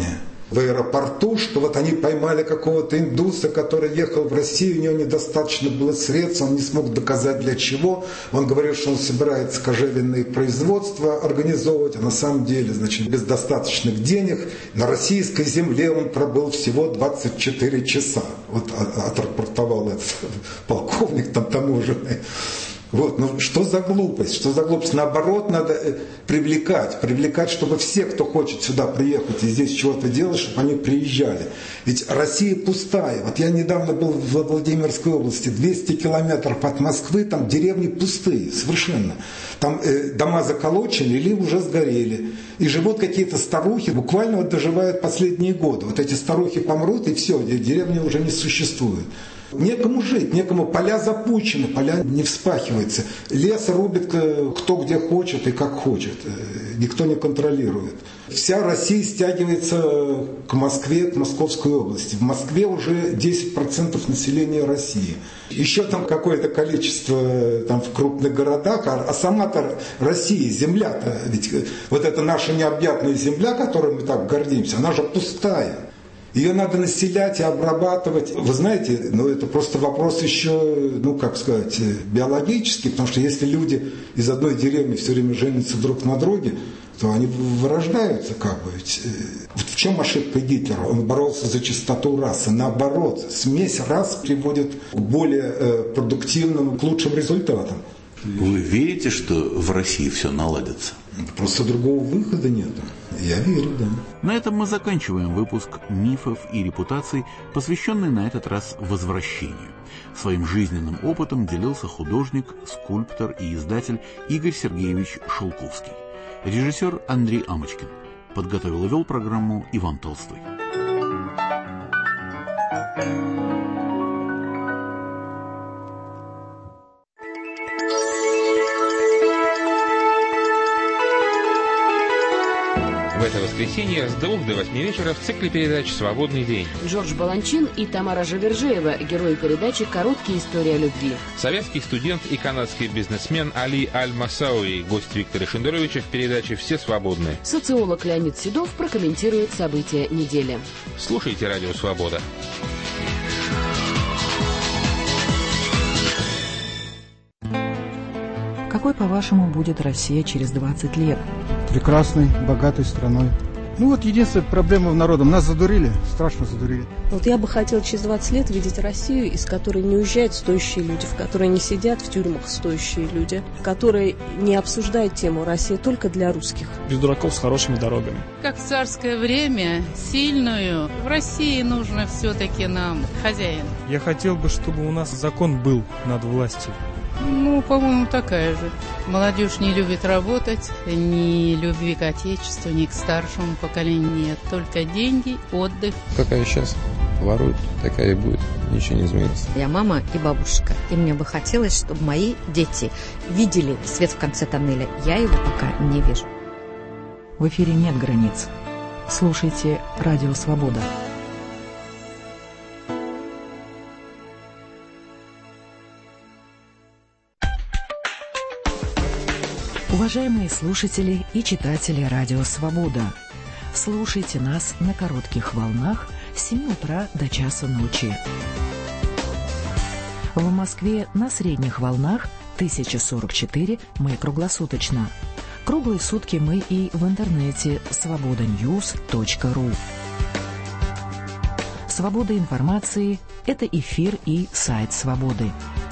в аэропорту, что вот они поймали какого-то индуса, который ехал в Россию, у него недостаточно было средств, он не смог доказать для чего. Он говорил, что он собирается кожевенные производства организовывать, а на самом деле, значит, без достаточных денег на российской земле он пробыл всего двадцать четыре часа. Вот отрапортовал этот полковник там таможенный. Вот, ну что за глупость, что за глупость? Наоборот, надо привлекать, привлекать, чтобы все, кто хочет сюда приехать и здесь чего-то делать, чтобы они приезжали. Ведь Россия пустая. Вот я недавно был в Владимирской области, двести километров от Москвы, там деревни пустые, совершенно. Там э, дома заколочены или уже сгорели. И живут какие-то старухи, буквально вот доживают последние годы. Вот эти старухи помрут, и все, деревни уже не существует. Некому жить, некому, поля запущены, поля не вспахиваются. Лес рубит кто где хочет и как хочет. Никто не контролирует. Вся Россия стягивается к Москве, к Московской области. В Москве уже десять процентов населения России. Еще там какое-то количество там, в крупных городах, а, а сама-то Россия, земля-то, ведь вот эта наша необъятная земля, которой мы так гордимся, она же пустая. Ее надо населять и обрабатывать. Вы знаете, ну это просто вопрос еще, ну как сказать, биологический, потому что если люди из одной деревни все время женятся друг на друге, то они вырождаются как бы. Ведь, вот в чем ошибка Гитлера? Он боролся за чистоту расы. Наоборот, смесь рас приводит к более продуктивным, к лучшим результатам. Вы верите, что в России все наладится? Просто другого выхода нет. Я верю, да. На этом мы заканчиваем выпуск «Мифов и репутаций», посвященный на этот раз возвращению. Своим жизненным опытом делился художник, скульптор и издатель Игорь Сергеевич Шелковский. Режиссер Андрей Амочкин. Подготовил и вел программу Иван Толстой. В это воскресенье с двух до восьми вечера в цикле передач «Свободный день». Джордж Баланчин и Тамара Живержеева, герои передачи «Короткие истории о любви». Советский студент и канадский бизнесмен Али Аль-Масауи, гость Виктора Шендеровича в передаче «Все свободны». Социолог Леонид Седов прокомментирует события недели. Слушайте «Радио Свобода». Какой, по-вашему, будет Россия через двадцать лет? Прекрасной, богатой страной. Ну вот единственная проблема в народе. Нас задурили, страшно задурили. Вот я бы хотела через двадцать лет видеть Россию, из которой не уезжают стоящие люди, в которой не сидят в тюрьмах стоящие люди, которые не обсуждают тему «Россия только для русских». Без дураков с хорошими дорогами. Как в царское время, сильную, в России нужно все-таки нам хозяин. Я хотел бы, чтобы у нас закон был над властью. Ну, по-моему, такая же. Молодежь не любит работать, ни любви к отечеству, ни к старшему поколению нет. Только деньги, отдых. Какая сейчас ворует, такая и будет. Ничего не изменится. Я мама и бабушка, и мне бы хотелось, чтобы мои дети видели свет в конце тоннеля. Я его пока не вижу. В эфире нет границ. Слушайте «Радио Свобода». Уважаемые слушатели и читатели «Радио Свобода», слушайте нас на коротких волнах с семи утра до часу ночи. В Москве на средних волнах тысяча сорок четыре мы круглосуточно. Круглые сутки мы и в интернете свобода ньюс точка ру. Свобода информации – это эфир и сайт «Свободы».